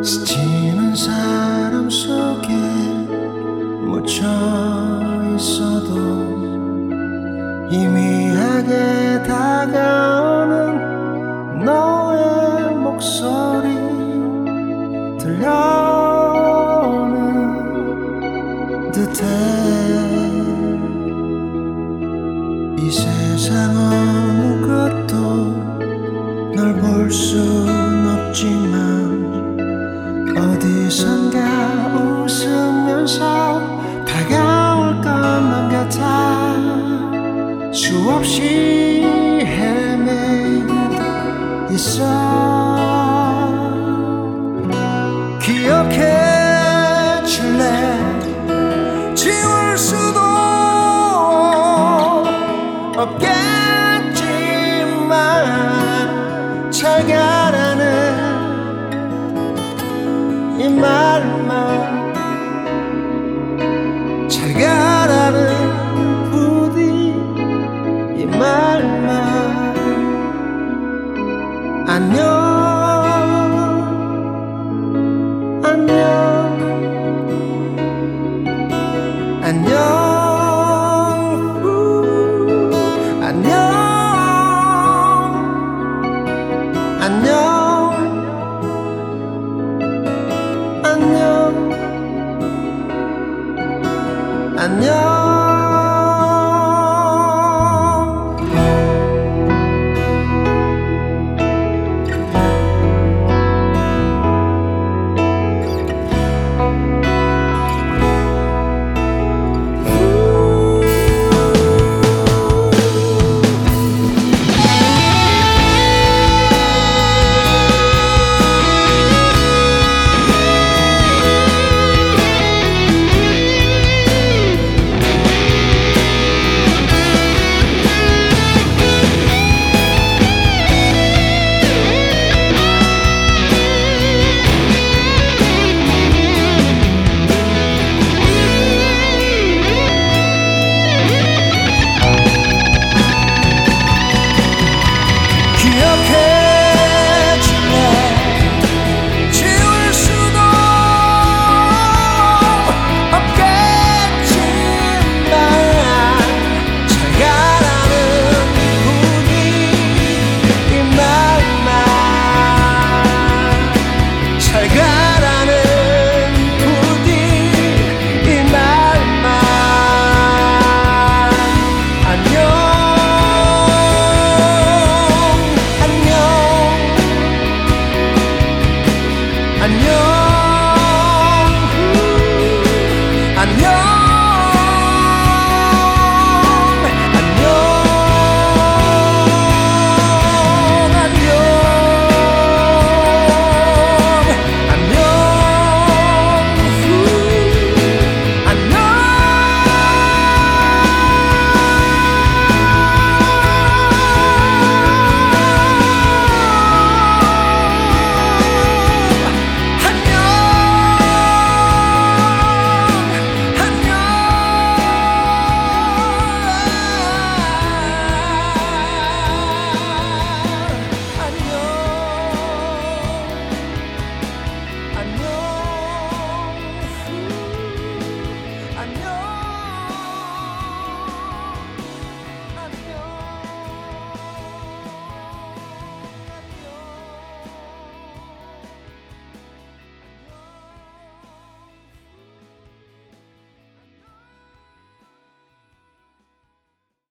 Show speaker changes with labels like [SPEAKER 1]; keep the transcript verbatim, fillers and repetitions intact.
[SPEAKER 1] 스치는 사람 속에 묻혀 있어도 희미하게 다가오는 너의 목소리 들려오는 듯해. 이 세상 어느 것도 널 볼 순 없지만 어디선가 웃으면서 다가올 것만 같아. 수없이 헤매고 있어. 기억해 줄래? 지울 수도 없겠지만 잘 가라는 이 말만, 잘 가라는 부디 이 말만. 안녕 안녕 안녕 후, 안녕 안녕 안녕 안녕. 안녕